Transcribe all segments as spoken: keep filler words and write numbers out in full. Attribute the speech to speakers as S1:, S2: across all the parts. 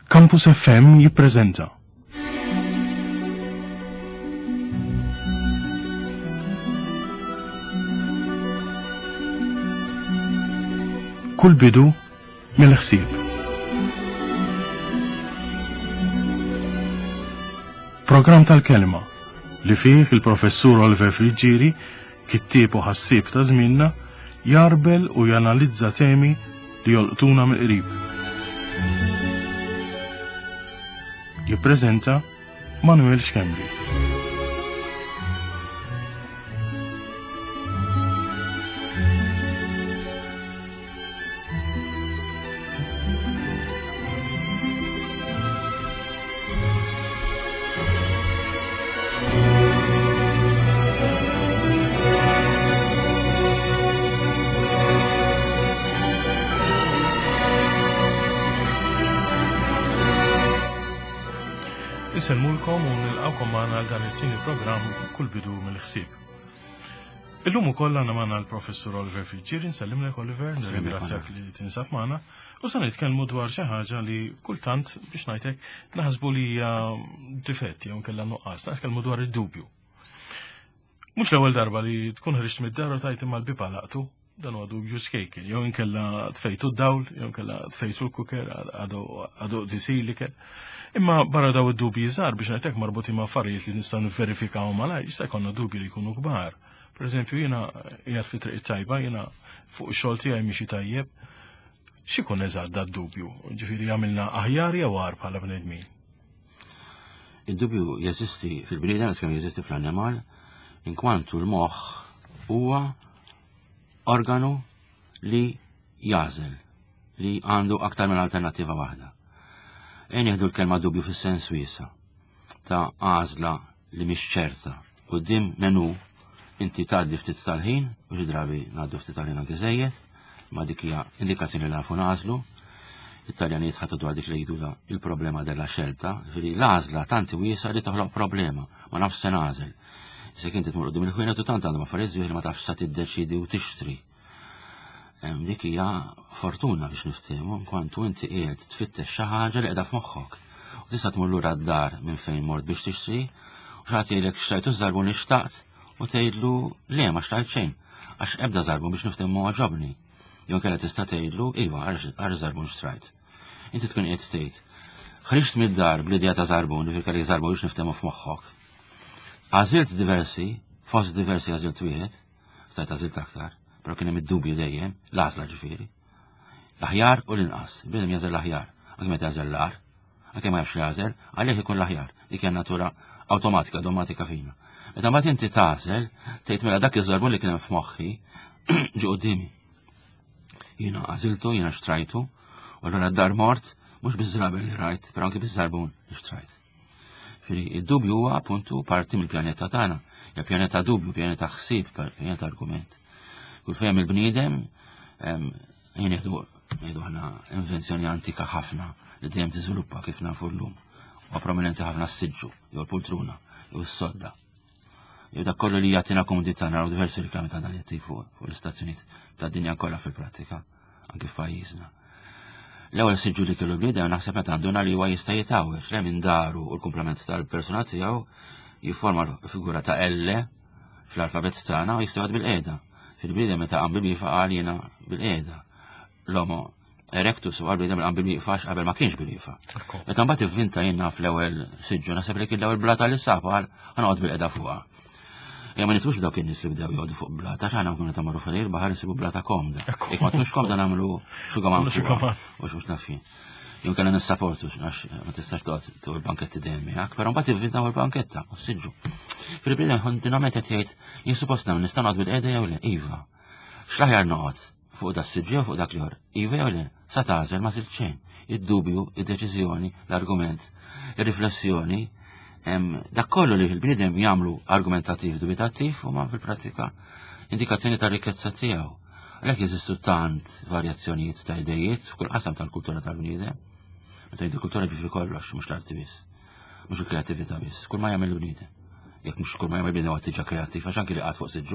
S1: Campus F M jippreżenta. Kull bidu mill-ħsieb. Program tal-kelma li fih il-professur Oliver Friġġieri, kittieb u ħassieb ta' żmienna, jarbel u janalizza temi li jolqtuna mill-qrib. Jippreżenta Manuel Xkembri. Niselmulkom u nilqawkom magħna għal dan it-tieni programm Kull bidu mill-ħsieb. Illum ukoll għandna magħna l-Professur Oliver Friġġieri, nsellimlek Oliver, nirringrazzjak li tinsab magħna, u se nitkellmu dwar xi ħaġa li kultant biex ngħidlek naħsbu li hija difett jew nkella nuqqas, nitkellmu dwar id-dubju. Mhux l-ewwel darba li tkun ħriġt mid-dar u tajt imma l-biba laqtu, dan huwa dubju skejkel, jew inkella tfejtu d-dawl, jew inkella tfejtu l-kuker għadu disilikel. Imma barra daw id-dubji żgħar biex ngħidlek marbuti ma' affarijiet li nistgħu nivverifikaw malajr, jista' jkollna dubji li jkunu kbar. Pereżempju jiena qiegħed fi triq tajba, jiena fuq ix-xogħol tiegħi mixi tajjeb. X'ikun eżatt da d-dubju? Ġifieri għamilna aħjar jew għar bħala bnedmin?
S2: Id-dubju jeżisti fil-bniedem kemm jeżisti fl-annimal, inkwantu l-moħħ huwa organu li jażel, li għandu aktar minn alternattiva waħda. Ejn jieħdu l-kelma dubju fis-sens wiesa ta' għażla li mhix ċerta. Quddiem menu inti tgħaddi ftit tal-ħin u xi drabi ngħaddu ftit tal-ħin anke żejjed, ma dik hija indikazzjoni li nafu nażlu. It-Taljanijiet ħadtu dwar dik li jgħidula il-problema della scelta, ġifieri l-għażla tanti wiesa li toħloq problema, ma nafx se nagħżel. Issa inti tmur quddiem il-ħwienet u tant għandhom affarijiet żgħir ma tafx sa tiddeċidi u tixtri. Dik hija fortuna biex niftehmu, kwantu inti qiegħed tfittex xi ħaġa li qiegħda f'moħħok. U tista' tmur lura d-dar minn fejn mort biex tixtri, u xagħti jgħidlek xtajtu żarbun li xtaqt u tgħidlu le ma xtajt xejn, għax ebda żarbun biex niftehmu ġobni. Jew kellha tista' tgħidlu iva għar żarbun xtrajt. Inti tkun qiegħed tgħid. Ħriġt mid-dar bl-idea ta' żarbun li kellek żarbun biex niftehmu f'moħħok. Għażilt diversi, fost diversi għażilt wieħed, stajt għażilt aktar. Pero kien hemm id-dubju dejjem, l-għażla ġifieri. L-aħjar u l-inqas, bidem jażel l-aħjar, anke meta jażel l-ar, anke ma jafx jażel, għalhekk ikun l-aħjar, dik hija natura awtomatika, domatika fina. Meta mbagħad inti tażel, tgħid mela dak iż-żarbun li kien hemm f'moħħi ġie qudiemi. Jiena għażiltu, jiena xtrajtu, u allura d-dar mort mhux biż-żrabel li rajt, però anke biż-żarbun li xtrajt. Id-dubju huwa appuntu parti mill-pjaneta tagħna, hija pjaneta dubju, pjaneta ħsieb, pjaneta argument. Kull fejn il-bniedem, jien jgħidu ħana invenzjoni antika ħafna li dejjem tiżviluppa kif nafu llum. Huwa prominenti ħafna s-siġġu, jew l-pultruna, jew s-sodda. Jew dak kollu li jagħtina komodità naraw diversi riklami ta' dan jattiv fuq l-istazzjonijiet tad-dinja kollha fil-prattika, anke f'pajjiżna. L-ewwel siġġu li kellu l-bniedem naħseb meta għanduna li huwa jista' jitgħawweġ le minn daru u l-kumplament tal-persuna tiegħu jifforma figura ta' L fl-alfabet tagħna u jista' jgħod bil-qiegħda. Fil-bniedem meta qam bil-wieqa qal jiena bil-qiegħda. L-Homo erectus u għal-bniedem qam bil-wieqfax qabel ma kienx bil-wieqa. Meta mbagħad ivvinta jiena fl-ewwel siġġu naħseb li kien l-ewwel blata li sab qal ħanoqgħod bil-qiegħda fuqha. Ejja ma nitwux dawk in-nies li bdew jgħodu fuq blata, x'aħna nkunu ta' marru fil baħar nsibu blata komda. Jekk ma tkunx komda nagħmlu xugaman fuqha u x'mhux nafin. Jew kellna nissapportu għax ma tistax toqgħod tuq il-banketta dejjem miegħek, però mbagħad ivvintaw il-banketta u s-siġġu. Fil-bniedem kontinwament qed jgħid jien suppost nagħmel nista' noqgħod bil-qiegħda jew le, iva. X'l-aħjar noqgħod fuq dak s-siġġi jew fuq dak ieħor, iva jew le, sa tagħżel ma sirt xejn. Id-dubju, id-deċiżjoni, l-argument, ir-riflessjoni, dak kollu li fil-bniedem jagħmlu argumentattiv dubitattiv huma fil-prattika indikazzjoni tar-rikkezza tiegħu. Għalhekk jeżistu tant varjazzjonijiet ta' idejjiet f'kull qasam tal-kultura tal-bniedem. Meta jgħidu kultura ġifri kollox, mhux l-arti biss, mhux il-kreattività biss, kull ma jagħmel il-bniedem. Jekk mhux kull ma jagħmel il-bniedem għad tiġa kreattiv, għax anke li qgħad fuq siġġu,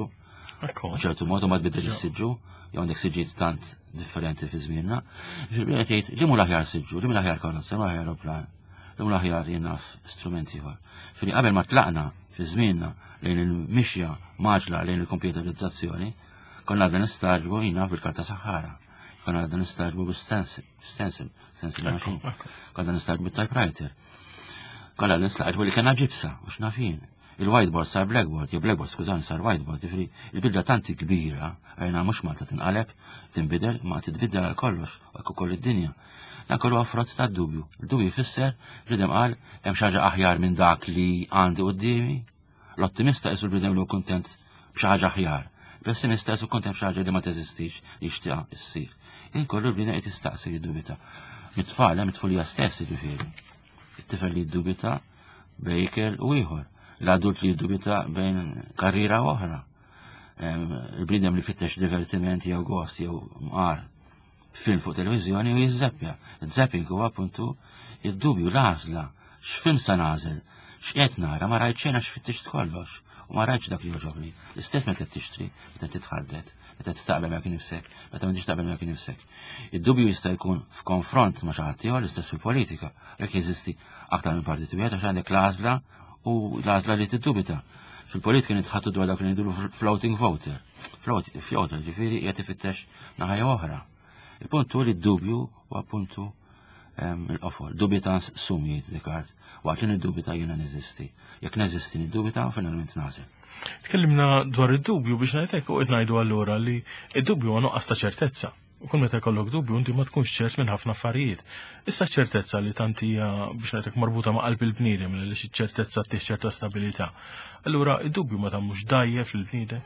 S2: ċertu mod u ma tbiddel is-siġġu, jew għandek siġġiet tant differenti fi żmienna. Fil-bieda tgħid li mu l-aħjar siġġu, li mu l-aħjar karozza, li mu l-aħjar aeroplan, li mu l-aħjar jinnaf strumenti ieħor. Fili qabel ma tlaqna fi żmienna lejn il-mixja maġla lejn il-kompjuterizzazzjoni, konna għadna nistaġbu jinnaf bil-karta saħħara, konna għadna nistaġbu bil-stencil, stencil, stencil machine, konna nistaġbu bil-typewriter, konna nistaġbu li kena ġibsa, u xnafin. Il-whiteboard sar blackboard, jew blackboard skużani sar whiteboard, jifri il-bidla tanti kbira, għajna mux Malta tinqaleb, tinbidel, ma titbidel għal kollox, għal koll id-dinja. Dan kollu għafrot ta' dubju. Il-dubju jfisser, ridem qal, hemm xaġa aħjar minn dak li għandi qudiemi. L-ottimista jisu ridem li kontent b'xaġa aħjar. Pessimista jisu kontent b'xaġa li ma teżistix li xtiqa issir. Il-kollu bina qed jistaqsi jiddubita. Mit-tfal, mit-tfulija stess jiġifieri. It-tifel li jiddubita bejkel u ieħor. L-adult li jiddubita bejn karriera oħra. Il-bnidem li fittex divertiment jew gost jew mqar film fuq televizjoni u jizzeppja. Il-zepping huwa appuntu id-dubju l-għażla. X'film sa nażel, x'qed nara, ma rajt xejn għax fittex kollox u ma rajtx dak li joġobni. L-istess meta tixtri, meta titħaddet, meta tistaqbel ma kien nifsek, meta m'intix taqbel ma kien nifsek. Id-dubju jista' jkun f'konfront ma xi ħadd ieħor l-istess fil-politika, jekk jeżisti aktar minn partit wieħed għax għandek l-għażla u l-għażla li tiddubita. Fil-politika nitħattu dwar dak li ngħidu floating voter. Floater, ġifieri qed ifittex naħa oħra. Il-punt hu li d-dubju huwa appuntu l-qofol. Dubitans sumi Descartes, waqt li niddubita jiena neżisti. Jekk neżisti niddubita finalment nażel.
S1: Tkellimna dwar id-dubju biex ngħidlek u qed ngħidu allura li id-dubju huwa nuqqas ta' ċertezza. U kull meta jkollok dubju inti ma tkunx ċert minn ħafna affarijiet. Issa ċertezza li tant hija biex ngħidlek marbuta ma' qalb il-bniedem li xi ċertezza tieħ ċerta stabilità. Allura id-dubju ma tagħmux dajjef lill-bniedem.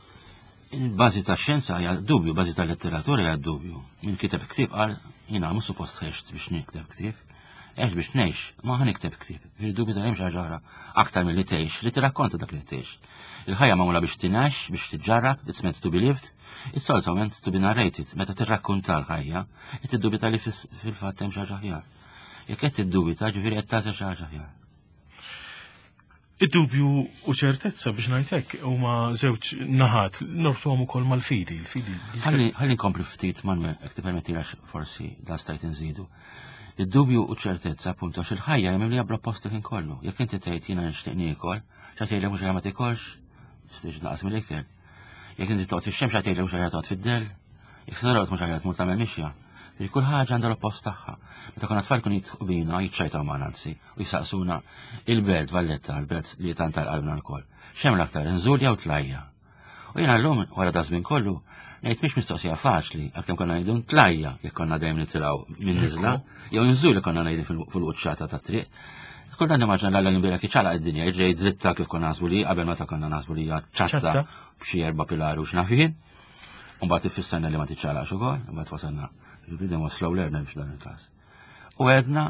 S2: Il-bażi tax-xjenza hija dubju, bażi tal-letteratura hija dubju. Min kiteb ktieb qal jiena mhux suppost ħext biex nikteb ktieb. Għex biex ngħix, ma ħanikteb ktieb. Il-dubju ta' hemm xi ħaġa aktar milli tgħix, li tirrakkonta dak li tgħix. Il-ħajja magħmula biex tingħax, biex tiġġarrab, it's meant to be lived, it's also meant to be narrated. Meta tirrakkunta l-ħajja, qed tiddubita li fil-fatt hemm xi ħaġa aħjar. Jekk qed tiddubita, ġifieri qed tażel xi ħaġa aħjar.
S1: Id-dubju u ċertezza biex ngħidlek huma żewġ naħat nortuhom ukoll mal-fidi, l-fidi.
S2: Ħalli nkompli ftit Manuel, jekk tippermettilax forsi da stajt inżidu. Id-dubju u ċertezza appuntu għax il-ħajja hemm li jabla post kien kollu. Jekk inti tgħid jiena nixtieq niekol, xa tgħidlek mhux ma tikolx, stiġ naqas mill-ikel. Jekk inti toqgħod fix-xemx xa tgħidlek mhux ħajja toqgħod fid-dell, jekk sidorot mhux ħajja tmur tagħmel mixja. Kull ħaġa għandha l-oppost tagħha. Meta konna tfal kun jitħu bina jiċċajtaw ma' nanzi u jisaqsuna il-belt Valletta, il-belt li tant tal-qalbna l-koll. Xemm l-aktar inżul jew tlajja. U jiena llum wara da żmien kollu ngħid mhix mistoqsija faċli għalkemm konna ngħidu tlajja jekk konna dejjem nitilgħu minn niżla, jew inżul li konna ngħidu fil-quċċata tat-triq. Kull dan immaġna l-għalla nbira kiċċala id-dinja, jiġri dritta kif konna naħsbu li qabel meta konna naħsbu li hija ċatta b'xi erba' pilari u x'nafien. U mbagħad ifisserna li ma tiċċalax ukoll, mbagħad wasalna il-bidem was slow learner biex dan il-każ. U għedna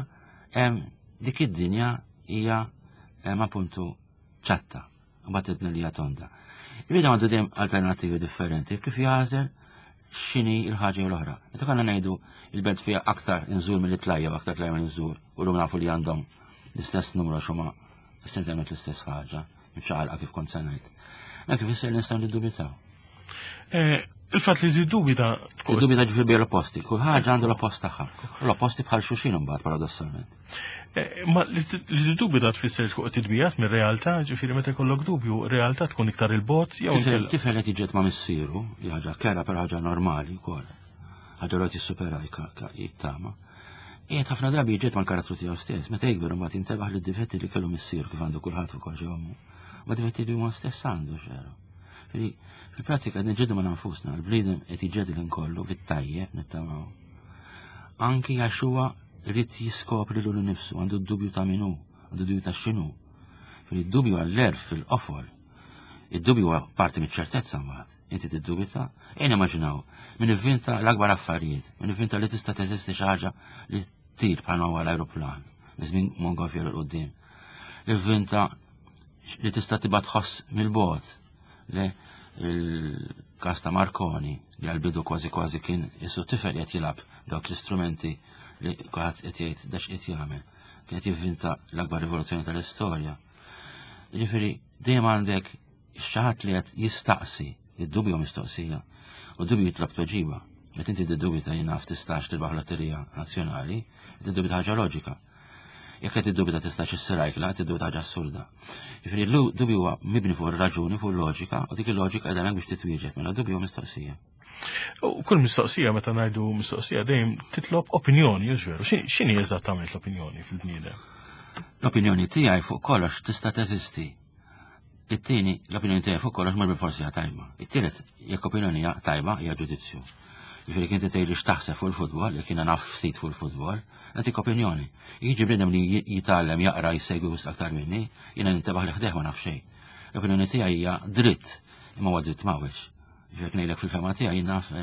S2: dik id-dinja hija appuntu ċatta, u battetna li hija tonda. Il-bidem għandu dejjem alternattivi differenti, kif jażel x'inhi l-ħaġa l-oħra. Meta konna ngħidu il-belt fiha aktar inżur mill-tlajja u aktar tlajja minn inżur, u llum nafu li għandhom l-istess numru xuma essenzjalment l-istess ħaġa, mċaqalqa kif kont se ngħid. Dak kif isser nistgħu niddubitaw.
S1: Il-fat li id-dubita.
S2: Id-dubita ġifir bi l-opposti, kull ħaġa għandu l-oppost tagħha. L-opposti bħal xuxin imbagħad paradossalment.
S1: Ma li id-dubita tfisser tkun titbijat mir-realtà, ġifieri meta jkollok dubju, realtà tkun iktar il-bot jew
S2: tifel qed jiġġed ma' missieru, li ħaġa kera per ħaġa normali wkoll. Ħaġa li jissupera jittama. Qiegħed ħafna drabi jiġġed mal-karattru tiegħu stess, meta jikber imbagħad jintebaħ li d-difetti li kellu missieru kif għandu kulħadd ukoll xi ommu. Ma difetti li huma stess għandu xeru. Fil-pratika nġeddu ma' nfusna, l-bniedem qed jiġġed l-inkollu fit-tajjeb nittamaw. Anki għax huwa rrid jiskopri lil nifsu, għandu d-dubju ta' minnu, għandu d-dubju ta' x'inhu. Id-dubju għall-erf fil-qofol. Id-dubju huwa parti miċ-ċertezza mbagħad. Inti tiddubita, ejn immaġinaw, min ivvinta l-akbar affarijiet, min ivvinta li tista' teżisti xi ħaġa li tir bħalma huwa l-ajruplan, żmien Montgolfier il qudiem. Li ivvinta li tista' tibgħat tħoss mill-bogħod. Il-kas ta' Marconi li għal-bidu kważi kważi kien issu tifel qed jilab dawk l-istrumenti li qatt qed jgħid dax qed jagħmel. Kien qed jivvinta l-akbar rivoluzzjoni tal-istorja. Jiġifieri dejjem għandek xi ħadd li qed jistaqsi id-dubju mistoqsija, u dubju jitlob toġiba. Meta inti tiddubita jien naf tistax tirbaħ lotterija nazzjonali, tiddubita ħaġa loġika. Jekk qed tiddubita tistax issirajkla, tiddubita ħaġa assurda. Jiġifieri l-dubju huwa mibni fuq ir-raġuni, fuq il-loġika, u dik il-loġika qiegħda hemmhekk biex titwieġeb, mela dubju mistoqsija.
S1: U kull mistoqsija meta ngħidu mistoqsija dejjem titlob opinjoni, jiex veru. X'inhi eżattament l-opinjoni fil-bniedem?
S2: L-opinjoni tiegħi fuq kollox tista' teżisti. It-tieni l-opinjoni tiegħi fuq kollox mhux bil-forsi hija tajba. It-tielet jekk opinjoni hija tajba hija ġudizzju. Jiġifieri kien tgħidli x'taħseb fuq il-futbol, jekk jiena naf ftit fuq il-futbol, nagħtik opinjoni. Jiġi bniedem li jitgħallem jaqra jsegwi wisq aktar minni, jiena nintebaħ li ħdeħ ma naf xejn. L-opinjoni tiegħi hija dritt, imma huwa dritt m'hawnx. Jiġifieri ngħidlek fil-fema tiegħi jien naf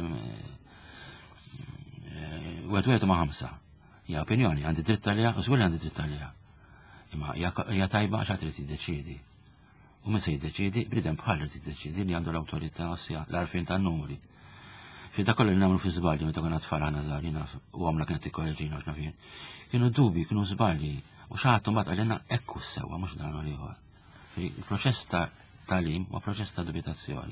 S2: wieħed wieħed ma' ħamsa. Hija opinjoni, għandi dritt għaliha u żgur li għandi dritt għaliha. Imma hija tajba għax trid tiddeċiedi. U min se jiddeċiedi, bniedem bħal li tiddeċiedi li għandu l-awtorità ossia l-għarfien tan-numri. Fi dak kollu li nagħmlu fi żbalji meta konna tfal aħna żgħar naf u għamla kienet tikkoreġina għax nafien. Kienu dubji, kienu żbalji, u xi ħadd imbagħad qalilna hekk hu sewwa mhux dan ieħor. Il-proċess ta' tagħlim huwa proċess ta' dubitazzjoni.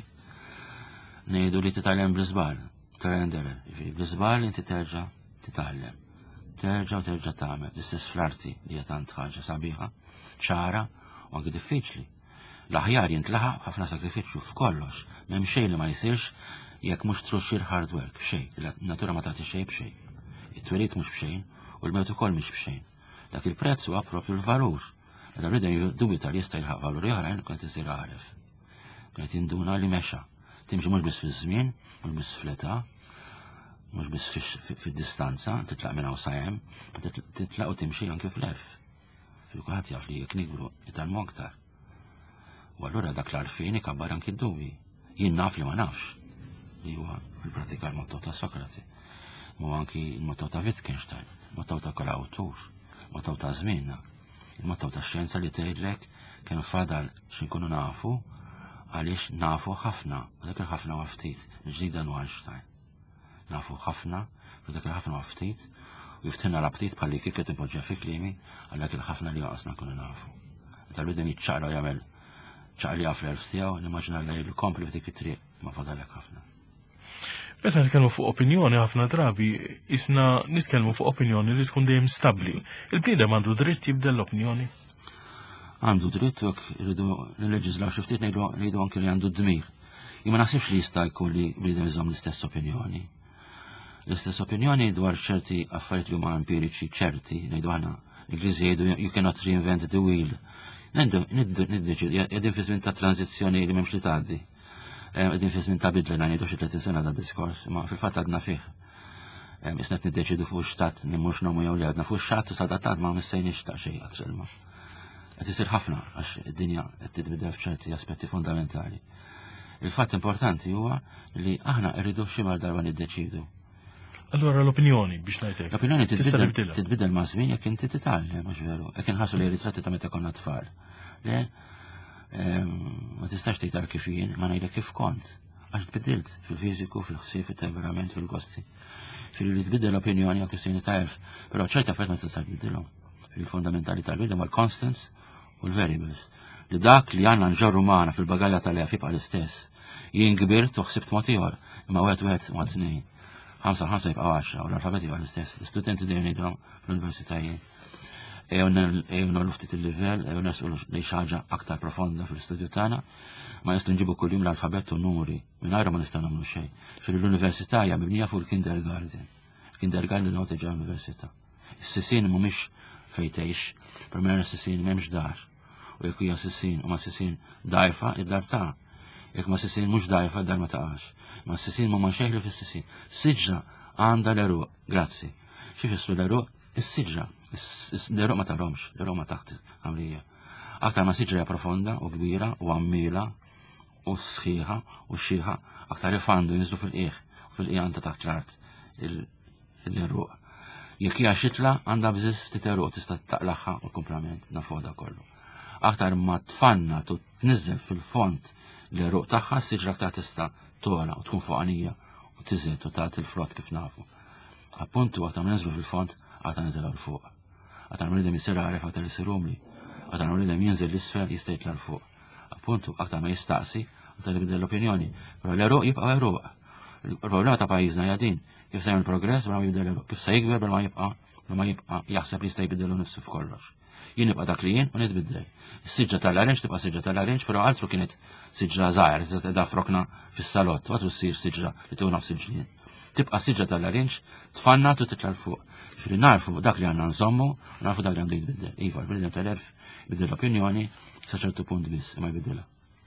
S2: Ngħidu li titgħallem bl-iżbal, terender, bl-iżbal inti terġa' titgħallem. Terġa' u terġa' tagħmel l-istess fl-arti li hija tant ħaġa sabiħa, ċara u anke diffiċli. L-aħjar jintlaħaq ħafna sakrifiċċju f'kollox, m'hemm xejn li ma jsirx jekk mhux truxxir hard work b'xejn, natura ma tagħti xejn b'xejn. It-twelid mhux b'xejn u l-mewt ukoll mhix b'xejn. Dak il-prezz huwa proprju l-valur. Meta bniedem dubita li jista' jilħaq valuri oħrajn kont isir għaref. Kienet jinduna li mexa. Timxi mhux biss fiż-żmien, mhux biss fl-età, mhux biss fid-distanza, titlaq minn hawn sajem, titlaq u timxi anke fl-erf. Fil-kulħadd jaf li jekk nikbru italmu aktar. U allura dak l-għarfien ikabbar anke d-dubji. Jien naf li ma nafx. Li huwa fil-pratika l-motto ta' Sokrati. Mu anki il-motto ta' Wittgenstein, il-motto ta' kol awtur, il-motto ta' żmienna, il-motto ta' xjenza li tgħidlek kemm fadal x'inkunu nafu għaliex nafu ħafna, u dak il-ħafna huwa ftit, ġdida nu Einstein. Nafu ħafna, u dak il-ħafna huwa ftit, u jiftinna l-aptit bħalli kif qed ipoġġja fi klimi għal dak il-ħafna li joqosna nkunu nafu. Meta l-bidem jiċċaqla jagħmel ċaqli fl-erf tiegħu, nimmaġina li l-kompli f'dik it-triq ma fadalek ħafna.
S1: Meta nitkellmu fuq opinjoni ħafna drabi, isna nitkellmu fuq opinjoni li tkun dejjem stabbli. Il-bniedem għandu dritt jibdel l-opinjoni?
S2: Għandu dritt u rridu nilleġislaw xi ftit ngħidu anke li għandu d-dmir. Jien ma naħsibx li jista' jkun li bniedem iżomm l-istess opinjoni. L-istess opinjoni dwar ċerti affarijiet li huma empiriċi ċerti, ngħidu aħna l-Ingliżi jgħidu you cannot reinvent the wheel. Niddeċidu, qegħdin fi żmien ta' tranzizzjoni li m'hemmx li tgħaddi. Qegħdin fi żmien ta' bidla ngħidu xi tletin sena da' diskors, ma fil-fatt għadna fih. Isna qed niddeċidu fuq x'tat nimmux nomu jew li għadna fuq x'att u sadattat ma missejniex ta' xejn għat-trilma. Qed isir ħafna għax id-dinja qed titbidel f'ċerti aspetti fundamentali. Il-fatt importanti huwa li aħna rridu xi mal darba niddeċidu.
S1: Allora l-opinjoni biex ngħidlek.
S2: L-opinjoni titbidel ma' żmien jekk inti titgħallem mhux veru. Jekk inħassu li ritratti ta' meta konna tfal. Le ma tistax tgħid kif jien, ma ngħidlek kif kont. Għax tbidilt fil-fiżiku, fil-ħsieb, fil-temperament, fil-gosti. Fil-li tbidel l-opinjoni għal kwestjoni ta' elf, però ċerta affarijiet ma tistax tbidilhom. Fil-fundamentali tal-bidem għal constants u l-variables. Li dak li għandna nġorru magħna fil-bagalja tal-elf jibqa' l-istess. Jien kbirt u ħsibt mod ieħor, imma wieħed wieħed ma' tnejn. ħamsa ħamsa jibqa' għaxra u l-alfabet jibqa' l-istess. L-istudenti dejjem ngħidulhom fl-universitajiet. Ew nagħmlu ftit il-livell, ew nasqu lejn xi ħaġa aktar profonda fil-studju tagħna, ma nistgħu nġibu kuljum l-alfabet u n-numri, mingħajr ma nistgħu nagħmlu xejn. Fil-università hija mibnija fuq il-kindergarten. Il-kindergarten li nagħti ġew università. Is-sisien mhumiex fejn tgħix, permezz is-sisien m'hemmx dar. U jekk hija sisien u ma sisien dgħajfa, id-dar ta' jekk ma sisien mhux dgħajfa id-dar ma taqax. Ma s-sisien ma xejn li fis-sisien. Siġra għandha l-eruq, grazzi. Xi fissru l-eruq? Is-siġra. L-eruq ma tarhomx, l-eruq ma taħt għamlija. Aktar ma siġra hija profonda u kbira u għammila u sħiħa u xieħa, aktar ifandu jinżlu fil-qiegħ u fil-qiegħ ta' taħt l-art l-eruq. Jekk hija xitla għandha bżiss ftit eruq tista' taqlaħħa u l-kumplament nafoda kollu. Aktar ma tfanna tu tniżel fil-font l-eruq tagħha s-siġra aktar tista' tola u tkun fuqanija u tiżed u tagħti l-frott kif nafu. Appuntu aktar ma niżlu fil-font għata nitilgħu l-fuq. Għata nridem jisir għaref aktar jisir umli. Għata nridem jinżel l-isfel jista' jitla l-fuq. Appuntu aktar ma jistaqsi tal bidel l-opinjoni. Però l-eruq jibqa' eruq. Il-problema ta' pajjiżna hija din, kif se jagħmel progress bla ma jibdel eruq, kif se jikber bla ma jibqa' bla ma jibqa' jaħseb li jista' jbidelu nifsu f'kollox. Jien nibqa' dak li jien u nitbiddel. Is-siġġa tal-arenġ tibqa' siġġa tal-arenġ, però altru kienet siġġa żgħar, tista' frokna fis-salott, għadu ssir siġġa li tu nafs il-ġlien. Tibqa' siġġa tal-arenġ tfannat u titla' l-fuq. Ġifieri narfu dak li għandna nżommu, narfu dak li għandu jitbiddel. Iva, l-bnedem tal-erf jbiddel l-opinjoni sa ċertu punt biss ma jbiddilha.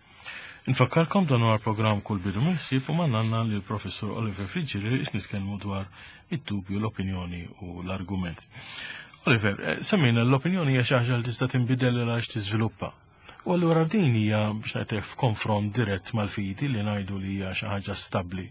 S1: Infakkarkom dan huwa programm kull bidu mill-ħsieb u mannanna li l-professur Oliver Friġġieri ix nitkellmu dwar id-dubju, l-opinjoni u l-argument. Oliver, semmejna l-opinjoni hija xi ħaġa li tista' tinbidel għax tiżviluppa. U allura din hija biex ngħidlek f'konfront dirett mal-fidi li ngħidu li hija xi ħaġa stabbli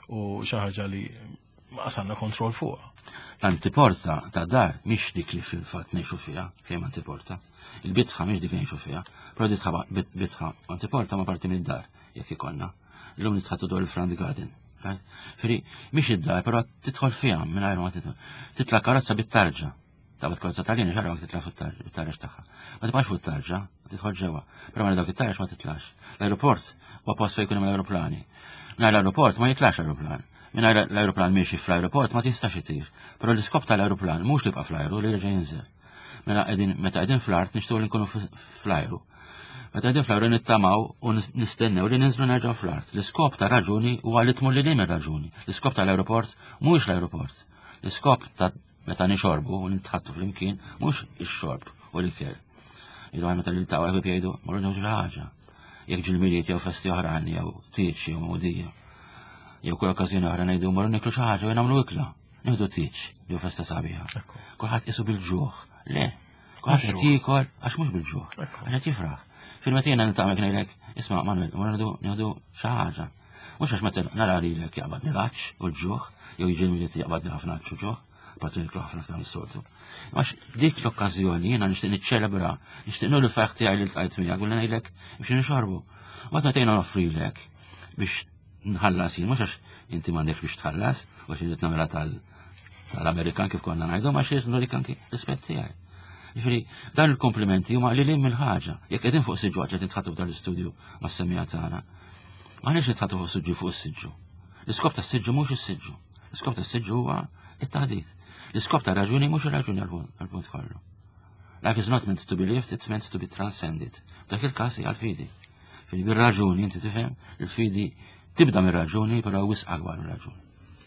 S1: u xi ħaġa li ma għandna kontroll fuqha.
S2: L-antiporta ta' dar mhix dik li fil-fatt ngħixu fiha, kemm antiporta. Il-bitħa mhix dik ngħixu fiha, però ditħa bitħa antiporta ma parti mid-dar jekk ikollna. Illum nitħattu dwar il-front garden. Firri, mhix id-dar, però tidħol fiha mingħajr ma tidħol. Titla' karozza bit-tarġa. Tabet karozza taljani ġarra ma titla' fit-tarġa tagħha. Ma tibqax fuq it-tarġa, tidħol ġewwa. Però ma dawk it-tarġa ma titlax. L-ajruport huwa post fejn jkun hemm l-ajruplani. Nhar l-ajruport ma jitlax l-ajruplan. Mingħajr l-ajruplan miexi fl-ajruport ma tistax itir. Però l-iskop tal-ajruplan mhux li jibqa' fl-ajru li jerġa' jinżel. Mela qegħdin meta qegħdin fl-art nixtiequ li nkunu fl-ajru. Meta qegħdin fl-ajru nittamaw u nistennew li ninżlu nerġgħu fl-art. L-iskop ta' raġuni huwa li tmur lil raġuni. L-iskop tal-ajruport mhuwiex l-ajruport. L-iskop ta' meta nixorbu u nitħattu flimkien mhux ix-xorb u l-ikel. Jidu meta li ltaqgħu ħbieb jgħidu morru newġu ħaġa. Jekk ġilmiliet jew festi oħrajn jew tieċ jew mewdija. Jew kull okkażjoni oħra ngħidu morru niklu xi ħaġa u nagħmlu ikla. Nieħdu tieċ jew festa sabiħa. Kulħadd qisu bil-ġuħ. Le, kulħadd qed jiekol għax mhux bil-ġuħ. Għax qed jifraħ. Fil-meta jiena niltaqmek ngħidlek, isma' Manuel, morru nieħdu xi ħaġa. Mhux għax meta nara lilek jaqbadni l-għaċċ u l-ġuħ, jew jiġilmiliet jaqbadni ħafna għaċċ u ġuħ. Patrin ħafna aktar mis-soltu. Għax dik l-okkażjoni jiena nixtieq niċċelebra, nixtieq nullu fajħ tiegħi li ltqajt miegħek u ngħidlek biex nixorbu. Waqt meta jiena noffrilek biex nħallas jien, mhux għax inti m'għandekx biex tħallas, u għax irid nagħmilha tal-Amerikan kif konna ngħidu, ma xejn nurik anki rispett tiegħi. Jiġifieri dan il-komplimenti huma li lin mill-ħaġa. Jekk qegħdin fuq siġġu għax qed nitħattu f'dan l-istudju mas-semmija tagħna. M'għandniex nitħattu fuq siġġu fuq is-siġġu. L-iskop tas-siġġu mhux is-siġġu. L-iskop tas-siġġu huwa it-taħdid. L-iskop ta' raġuni mhux ir-raġuni għall-punt kollu. Life is not meant to be lived, it's meant to be transcended. Dak il-każ hija l-fidi. Fili bir-raġuni inti tifhem, il-fidi tibda mir-raġuni però wisq akbar mir-raġuni.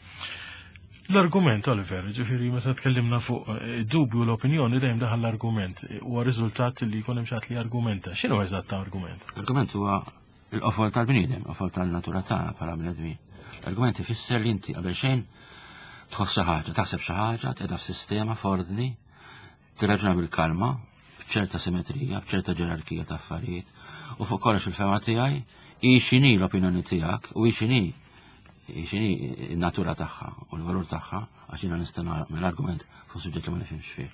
S1: L-argument, Oliver, ġifieri meta tkellimna fuq dubju l-opinjoni dejjem daħal l-argument huwa riżultat li jkun hemm xi ħadd li argumenta. X'inhu eżatt argument?
S2: L-argument huwa l-qofol tal-bniedem, qofol tal-natura tagħna bħala bnedmin. L-argument ifisser li inti qabel xejn tħoss xi ħaġa, taħseb xi ħaġa, tqiegħda f'sistema f'ordni, tirraġuna bil-kalma, b'ċerta simetrija, b'ċerta ġerarkija ta' affarijiet, u fuq kollox il-fema tiegħi hi x'inhi l-opinjoni tiegħek u hi x'inhi x'inhi n-natura tagħha u l-valur tagħha għax jiena nista' nagħmel argument fuq suġġett li ma nifhimx fih.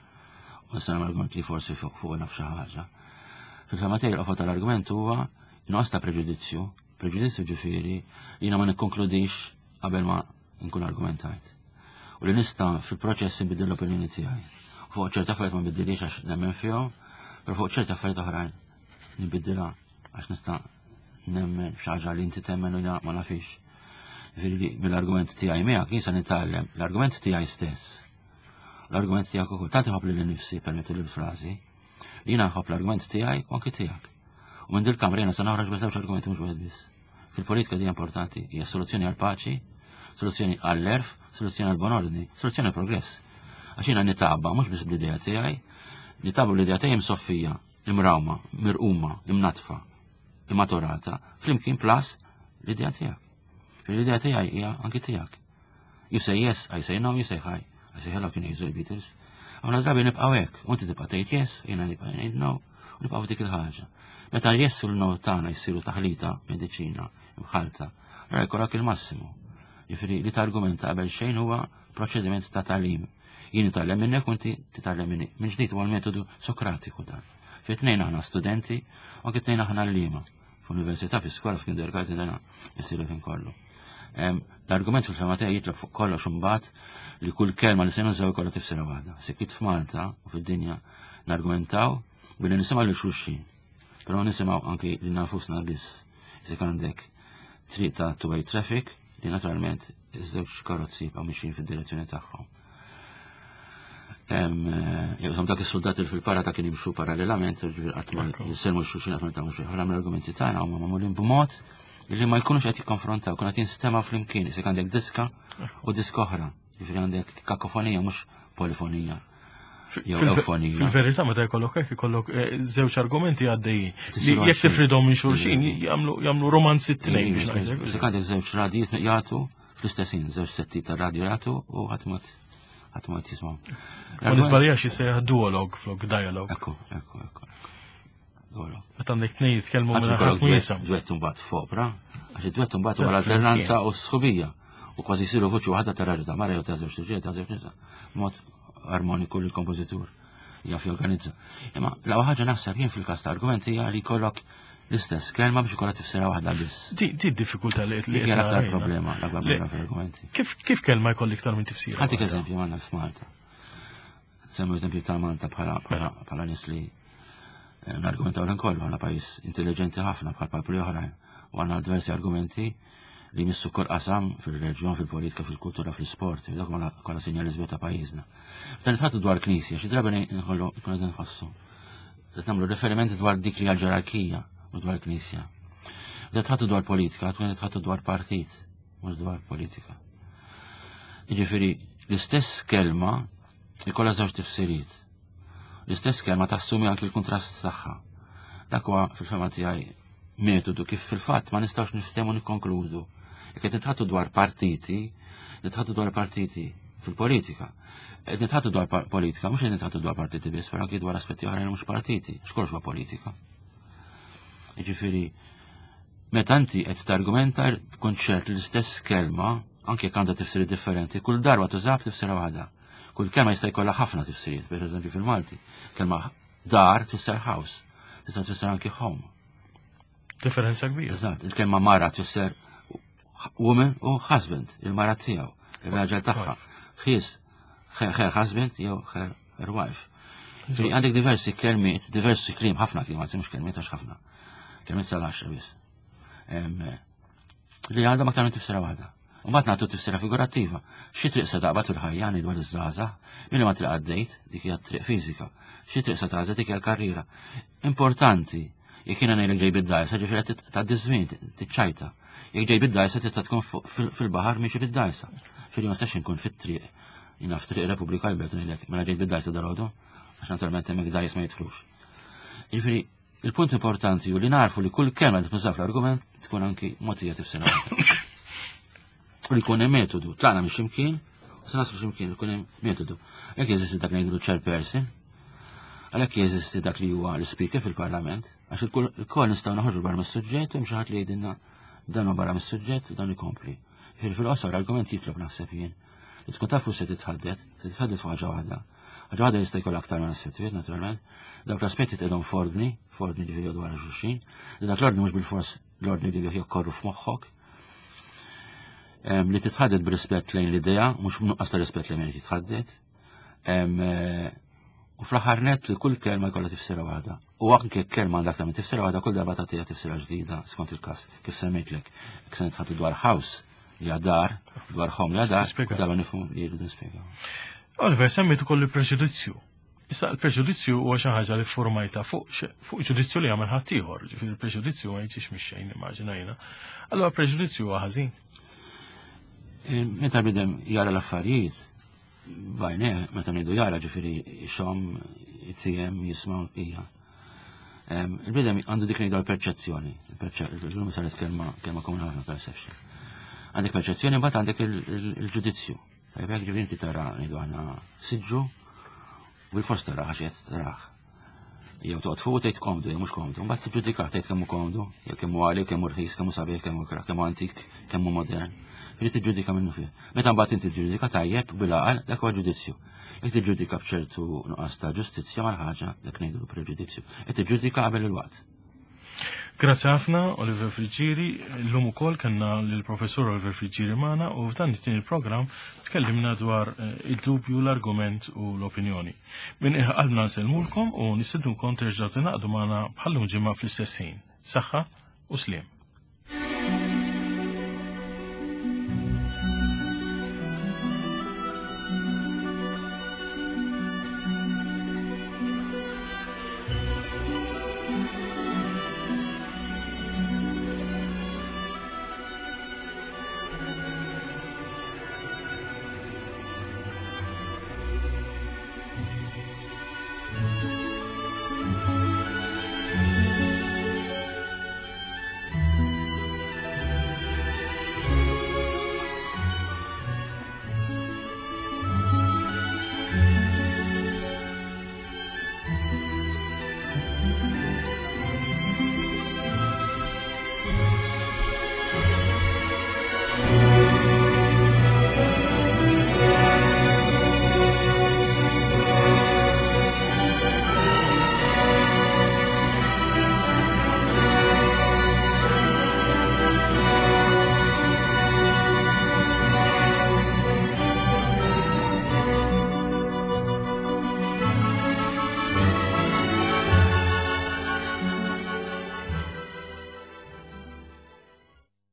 S2: U nista' nagħmel argument li forsi fuq naf xi ħaġa. Fil-fema tiegħi l-qofol tal-argument huwa inqas ta' preġudizzju, preġudizzju ġifieri li jiena ma nikkonkludix qabel ma nkun argumentajt. U li nista' fil-proċess nbiddel l-opinjoni tiegħi. Fuq ċerta affarijiet ma nbiddilix għax nemmen fihom, però fuq ċerta affarijiet oħrajn nbiddilha għax nista' nemmen f'xi ħaġa li inti temmen u ma nafix. Mill-argument tiegħi miegħek jisa nitgħallem l-argument tiegħi stess. L-argument tiegħek ukoll tant iħobb lil nifsi permetti lil frażi li jiena nħobb l-argument tiegħi u anke tiegħek. U minn dil-kamra jiena se noħroġ b'żewġ argumenti mhux wieħed biss. Fil-politika di importanti hija soluzzjoni għall-paċi, soluzzjoni għall-erf, soluzzjoni għall-bonordni, soluzzjoni għall-progress. Għax jiena nitabba mhux biss bl-idea tiegħi, nitabba bl-idea tiegħi msoffija, imrawma, mirquma, imnatfa, immaturata, flimkien plus l-idea tiegħek. L-idea tiegħi hija anke tiegħek. You say yes, I say no, you say hi. I say hello, kien jgħidu l-Beatles. Għawna drabi nibqgħu hekk, u inti tibqa' tgħid yes, jiena nibqa' ngħid no, u nibqgħu f'dik il-ħaġa. Meta yes u l-no tagħna jsiru taħlita mediċina imħalta, ra jkollok il-massimu. Jiġifieri li targumenta qabel xejn huwa proċediment ta' tagħlim. Jien nitgħallem minnek u inti titgħallem minni. Minn ġdid huwa l-metodu sokratiku dan. Fit-tnejn aħna studenti u anke tnejn aħna l-liema. F'università fi skola f'kindergarten dana jsiru kien kollu. L-argument fil-fema tiegħi jitlob fuq kollox imbagħad li kull kelma li se nużaw ikollha tifsira waħda. Sekit f'Malta u fid-dinja nargumentaw billi nisimgħu lil xulxin. Però nisimgħu anke lil nafusna biss. Jekk għandek triq ta' two-way traffic li naturalment iż-żewġ karozzi jibqgħu mixjin fid-direzzjoni tagħhom. Jew dak is-soldati li fil-parata kien jimxu parallelament, qatt ma jiselmu x-xulxin qatt ma jtagħmlu xejn. Ħafna mill-argumenti tagħna huma magħmulin b'mod li ma jkunux qed jikkonfrontaw, kun qed jinstema' flimkien, isek għandek diska u diska oħra, jiġifieri għandek kakofonija mhux polifonija. Jew eufonija.
S1: Fil-verità meta jkollok hekk ikollok żewġ argumenti għaddejjin li jekk tifridhom minn xulxin jagħmlu romanzi t-tnejn biex ngħidlek.
S2: Isek għandek żewġ radijiet jagħtu fl-istessin, żewġ setti ta' radio jagħtu u ħadd ħadd ma jtismaw.
S1: Ma nisbaljax jissejjaħ duolog flok dialog.
S2: Ekku, ekku, ekku. Duolog.
S1: Meta għandek tnejn jitkellmu minn ħadd wiesa'.
S2: Duett mbagħad fopra, għax id-duett mbagħad huwa l-alternanza u s-sħubija. U kważi jsiru voċi waħda ta' raġel ta' mara jew ta' żewġ irġiel ta' żewġ nisa. Mod armoniku li l-kompożitur jaf jorganizza. Imma l-ewwel ħaġa naħseb jien fil-każ ta' argumenti hija li jkollok l-istess kelma biex ikollha tifsira waħda biss.
S1: Di d-diffikultà li
S2: li hija l-aktar problema, l-akbar problema fil-argumenti.
S1: Kif kelma jkolli iktar minn tifsira?
S2: Ħadik eżempju għandna f'Malta. Semmu eżempju ta' Malta bħala nies li nargumentaw l-inkollu, għandna pajjiż intelligenti ħafna bħal popoli oħrajn u għandna diversi argumenti li jmissu kull qasam fil-reġjon, fil-politika, fil-kultura, fil-sport, dak kollha sinjaliżmu ta' pajjiżna. Meta nitħattu dwar knisja, xi drabi nħollu nkunu qegħdin nħossu. Qed nagħmlu referimenti dwar dik li ġerarkija mhux dwar knisja. Meta tħattu dwar politika, tkun tħattu dwar partit, mhux dwar politika. Jiġifieri l-istess kelma ikollha żewġ tifsiriet. L-istess kelma tassumi anke l-kuntrast tagħha. Dak huwa fil-fema tiegħi metodu kif fil-fatt ma nistgħux niftehmu nikkonkludu. Jekk qed nitħattu dwar partiti, nitħattu dwar partiti fil-politika. Qed nitħattu dwar politika, mhux qed nitħattu dwar partiti biss, però anke dwar aspetti oħrajn mhux partiti, x'kollox huwa politika. Jiġifieri meta inti qed targumenta tkunċert l-istess kelma, anke jekk għandha tifsiriet differenti, kull darba tużab tifsira waħda. Kull kelma jista' jkollha ħafna tifsiriet, pereżempju fil-Malti. Kelma dar tfisser house, tista' tfisser anke home.
S1: Differenza kbira.
S2: Eżatt, il-kelma mara tfisser woman u husband, il-mara tiegħu, ir-raġel tagħha. His, her husband jew her wife. Ġifieri għandek diversi kelmiet, diversi kliem, ħafna kliem, mhux kelmiet għax ħafna. Kelmiet sal-għaxra biss. Li għandha aktar minn tifsira waħda. U mbagħad nagħtu tifsira figurattiva. Xi triq se taqbad fil-ħajja dwar iż-żgħażagħ, milli ma triq għaddejt dik hija triq fiżika. Xi triq se tażel dik hija l-karriera. Importanti jekk jiena ngħidlek ġej bid-dajsa, ġifieri tgħaddi żmien tiċċajta. Jekk ġej bid-dajsa tista' tkun fil-baħar mixi bid-dajsa. Firri ma stax inkun fit-triq. Jiena f'triq Repubblika l-belt ngħidlek, mela ġej bid-dajsa dalgħodu, għax naturalment hemmhekk dajs ma jidħlux. Jiġifieri il-punt importanti hu li narfu li kull kelma li tnużaf l-argument tkun anki mogħtija tifsira. U li jkun hemm metodu, tlaqna minn x'imkien, se naslu x'imkien ikun hemm metodu. Jekk jeżisti dak ngħidu chairperson, għalhekk jeżisti dak li huwa l-speaker fil-Parlament, għax il-kol nistgħu naħorġu barra mis-suġġett u xi ħadd li jgħidilna dan barra mis-suġġett u dan ikompli. Fil-qosor argument jitlob naħseb jien. Li tkun taf se titħaddet, se titħaddet fuq ħaġa waħda. Ħaġa waħda jista' jkollha aktar minn aspetti, naturalment. Dawk l-aspetti tqedhom f'ordni, f'ordni li jgħidu wara xulxin, li dak l-ordni mhux bil-fors l-ordni li jokkorru f'moħħok. Li titħaddet b'rispett lejn l-idea, mhux nuqqas ta' rispett lejn li titħaddet. U fl-aħħar nett li kull kelma jkollha tifsira waħda. U anke kelma għandha aktar minn tifsira waħda, kull darba tagħtiha tifsira ġdida skont il-każ. Kif semmejtlek, jekk se nitħattu dwar house li għadar, dwar home li għadar, kull darba nifhmu li jridu nispjegaw.
S1: Oliver, semmejt ukoll il-preġudizzju. Issa l-preġudizzju huwa xi ħaġa li formajta fuq ġudizzju li jagħmel ħadd ieħor, ġifieri il-preġudizzju ma jiġix mix-xejn immaġinajna. Allura preġudizzju huwa ħażin.
S2: Meta bidem jara l-affarijiet, bajne, meta ngħidu jara ġifieri xom, it-tijem, jisma' hija. Il-bidem għandu dik ngħidu l-perċezzjoni. Il-lum saret kelma komuni ħafna perception. Għandek perċezzjoni mbagħad għandek il-ġudizzju. Tajb hekk ġifieri inti tara ngħidu aħna siġġu u bil-fors tara ħaxet taraħ. Jew toqgħod fuq tgħid komdu, jew mhux komdu. Mbagħad tiġġudikah tgħid kemm hu komdu, jew kemm hu għali, kemm hu rħis, kemm hu sabiħ, kemm hu kra, kemm hu antik, kemm hu modern. Ġifieri tiġġudika minnu fih. Meta mbagħad inti tiġġudika tajjeb bil-għaqal dak huwa ġudizzju. Jekk tiġġudika b'ċertu nuqqas ta' ġustizzja mal ħaġa dak ngħidu preġudizzju. Qed tiġġudika qabel il-waqt.
S1: Grazzi ħafna, Oliver Friġġieri. Llum ukoll kellna lill-professur Oliver Friġġieri magħna u f'dan it-tieni programm tkellimna dwar id-dubju, l-argument u l-opinjoni. Min qalbna nsellmulkom u nistednulkom terġgħu tingħaqdu magħna bħallum ġimgħa fl-istess ħin. Saħħa u sliem.